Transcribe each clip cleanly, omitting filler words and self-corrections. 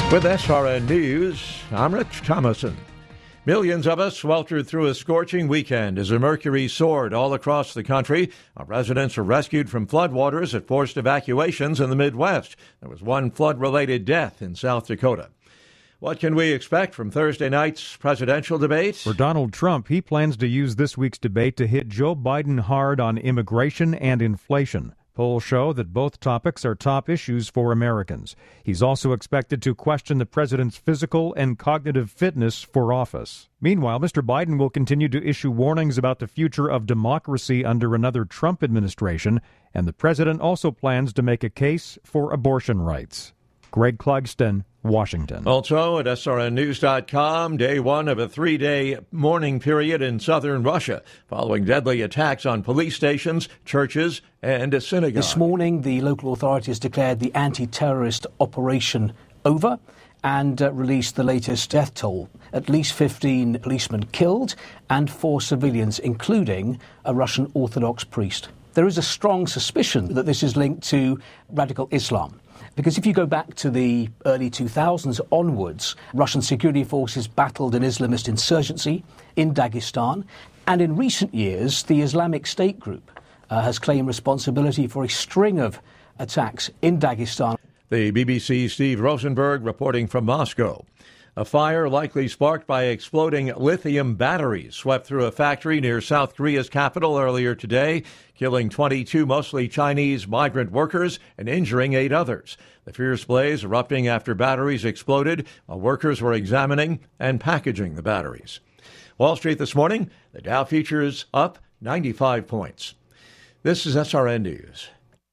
With SRN News, I'm Rich Thomason. Millions of us sweltered through a scorching weekend as the mercury soared all across the country. Our residents were rescued from floodwaters that forced evacuations in the Midwest. There was one flood-related death in South Dakota. What can we expect from Thursday night's presidential debate? For Donald Trump, he plans to use this week's debate to hit Joe Biden hard on immigration and inflation. Polls show that both topics are top issues for Americans. He's also expected to question the president's physical and cognitive fitness for office. Meanwhile, Mr. Biden will continue to issue warnings about the future of democracy under another Trump administration, and the president also plans to make a case for abortion rights. Greg Clugston, Washington. Also at srnnews.com, day one of a 3-day mourning period in southern Russia following deadly attacks on police stations, churches, and a synagogue. This morning, the local authorities declared the anti-terrorist operation over and released the latest death toll. At least 15 policemen killed and 4 civilians, including a Russian Orthodox priest. There is a strong suspicion that this is linked to radical Islam. Because if you go back to the early 2000s onwards, Russian security forces battled an Islamist insurgency in Dagestan. And in recent years, the Islamic State group has claimed responsibility for a string of attacks in Dagestan. The BBC's Steve Rosenberg reporting from Moscow. A fire likely sparked by exploding lithium batteries swept through a factory near South Korea's capital earlier today, killing 22 mostly Chinese migrant workers and injuring 8 others. The fierce blaze erupting after batteries exploded while workers were examining and packaging the batteries. Wall Street this morning, the Dow futures up 95 points. This is SRN News.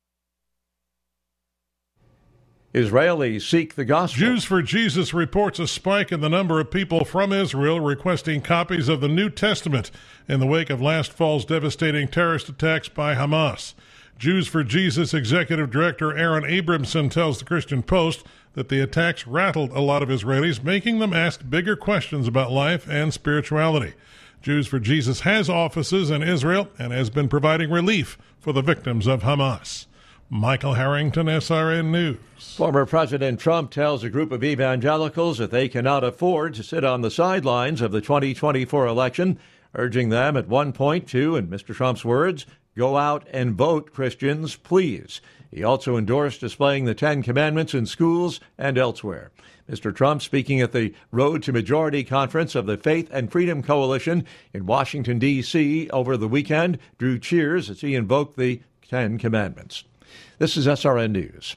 Israelis seek the gospel. Jews for Jesus reports a spike in the number of people from Israel requesting copies of the New Testament in the wake of last fall's devastating terrorist attacks by Hamas. Jews for Jesus Executive Director Aaron Abramson tells the Christian Post that the attacks rattled a lot of Israelis, making them ask bigger questions about life and spirituality. Jews for Jesus has offices in Israel and has been providing relief for the victims of Hamas. Michael Harrington, SRN News. Former President Trump tells a group of evangelicals that they cannot afford to sit on the sidelines of the 2024 election, urging them at one point to, in Mr. Trump's words, go out and vote, Christians, please. He also endorsed displaying the 10 Commandments in schools and elsewhere. Mr. Trump, speaking at the Road to Majority Conference of the Faith and Freedom Coalition in Washington, D.C. over the weekend, drew cheers as he invoked the 10 Commandments. This is SRN News.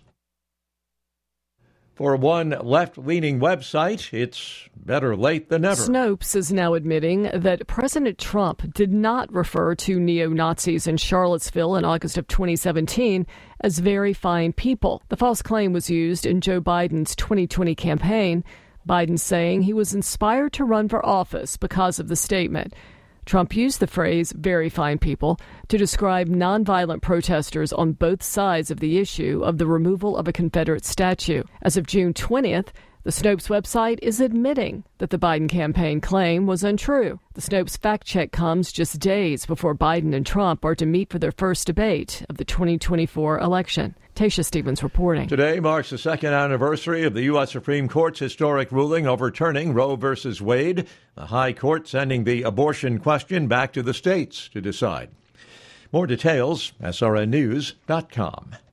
For one left-leaning website, it's better late than never. Snopes is now admitting that President Trump did not refer to neo-Nazis in Charlottesville in August of 2017 as very fine people. The false claim was used in Joe Biden's 2020 campaign, Biden saying he was inspired to run for office because of the statement. Trump used the phrase very fine people to describe nonviolent protesters on both sides of the issue of the removal of a Confederate statue. As of June 20th, the Snopes website is admitting that the Biden campaign claim was untrue. The Snopes fact check comes just days before Biden and Trump are to meet for their first debate of the 2024 election. Tasha Stevens reporting. Today marks the second anniversary of the U.S. Supreme Court's historic ruling overturning Roe v. Wade, the High Court sending the abortion question back to the states to decide. More details, srnnews.com.